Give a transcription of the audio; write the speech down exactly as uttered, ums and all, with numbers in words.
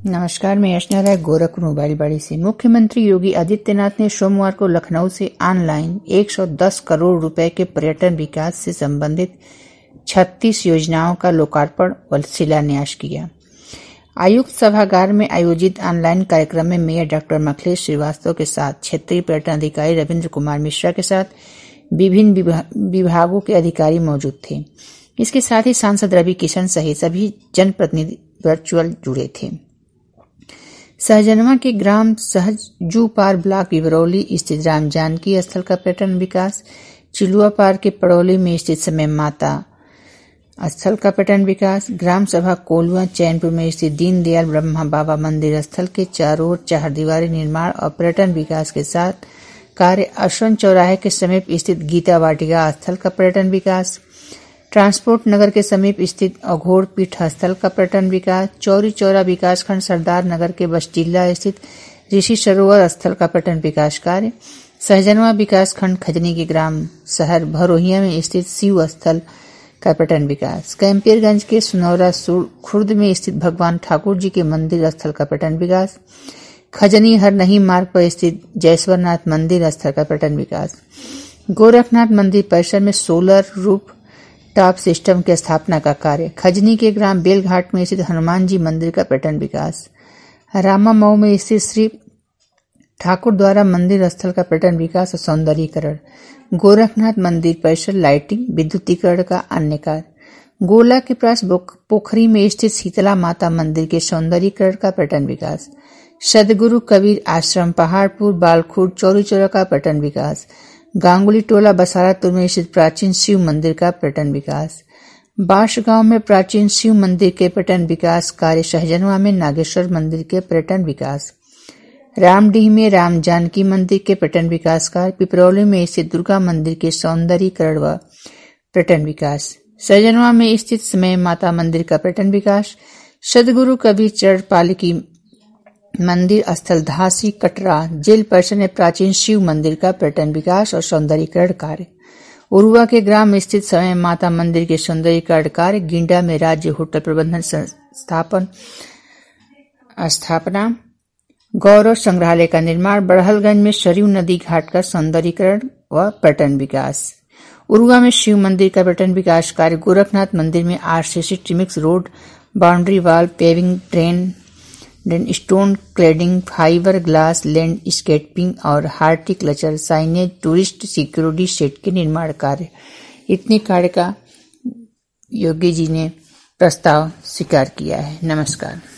नमस्कार, मैं अर्चना राय गोरखपुर मोबाइल बाड़ी से। मुख्यमंत्री योगी आदित्यनाथ ने सोमवार को लखनऊ से ऑनलाइन एक सौ दस करोड़ रुपए के पर्यटन विकास से संबंधित छत्तीस योजनाओं का लोकार्पण व शिलान्यास किया। आयुक्त सभागार में आयोजित ऑनलाइन कार्यक्रम में मेयर डॉक्टर मखिलेश श्रीवास्तव के साथ क्षेत्रीय पर्यटन अधिकारी रविंद्र कुमार मिश्रा के साथ विभिन्न विभागों के अधिकारी मौजूद थे। इसके साथ ही सांसद रवि किशन सहित सभी जनप्रतिनिधि वर्चुअल जुड़े थे। सहजनवा के ग्राम सहजूपार ब्लॉक विवरौली स्थित राम जानकी स्थल का पर्यटन विकास, चिलुआ पार के पड़ौली में स्थित समय माता स्थल का पर्यटन विकास, ग्राम सभा कोलुआ चैनपुर में स्थित दीनदयाल ब्रह्मा बाबा मंदिर स्थल के चारों ओर चारदीवारी निर्माण और पर्यटन विकास के साथ कार्य, अश्वन चौराहे के समीप स्थित गीता वाटिका स्थल का पर्यटन विकास, ट्रांसपोर्ट नगर के समीप स्थित अघोर पीठ स्थल का पर्यटन विकास, चौरी चौरा विकासखंड सरदार नगर के बसटिल्ला स्थित ऋषि सरोवर स्थल का पर्यटन विकास कार्य, सहजनवा विकासखंड खजनी के ग्राम शहर भरोहिया में स्थित शिव स्थल का पर्यटन विकास, कैंपियरगंज के सुनौरा खुर्द में स्थित भगवान ठाकुर जी के मंदिर स्थल का पर्यटन विकास, खजनी हरनही मार्ग पर स्थित जयेश्वरनाथ मंदिर स्थल का पर्यटन विकास, गोरखनाथ मंदिर परिसर में सोलर रूफ टॉप सिस्टम की स्थापना का कार्य, खजनी के ग्राम बेलघाट में स्थित हनुमान जी मंदिर का पर्यटन विकास, रामा मऊ में स्थित श्री ठाकुर द्वारा मंदिर स्थल का पर्यटन विकास और सौंदर्यीकरण, गोरखनाथ मंदिर परिसर लाइटिंग विद्युतीकरण का अन्य कार्य, गोला के पास पोखरी में स्थित शीतला माता मंदिर के सौंदर्यीकरण का पर्यटन विकास, सदगुरु कबीर आश्रम पहाड़पुर बालखुर चौरी चौरा का पर्यटन विकास, गांगुली टोला बसारातुर में स्थित प्राचीन शिव मंदिर का पर्यटन विकास, बांसगांव में प्राचीन शिव मंदिर के पर्यटन विकास कार्य, सहजनवा में नागेश्वर मंदिर के पर्यटन विकास, रामडीह में राम जानकी मंदिर के पर्यटन विकास कार्य, पिपरौली में स्थित दुर्गा मंदिर के सौंदर्यीकरण व पर्यटन विकास, सहजनवा में स्थित समय माता मंदिर का पर्यटन विकास, सदगुरु कबीर चरण पालिकी मंदिर स्थल धासी कटरा जेल परिसर में प्राचीन शिव मंदिर का पर्यटन विकास और सौंदर्यीकरण कार्य, उरुआ के ग्राम स्थित समय माता मंदिर के सौंदर्यीकरण कार्य, गिंडा में राज्य होटल प्रबंधन संस्थापन स्थापना, गौरव संग्रहालय का निर्माण, बड़हलगंज में सरयू नदी घाट का सौंदर्यीकरण व पर्यटन विकास, उरुआ में शिव मंदिर का पर्यटन विकास कार्य, गोरखनाथ मंदिर में RCC trimix road boundary wall paving train stone cladding fibreglass landscaping और horticulture signage tourist security set के निर्माण कार्य। इतने कार्य का योगी जी ने प्रस्ताव स्वीकार किया है। नमस्कार।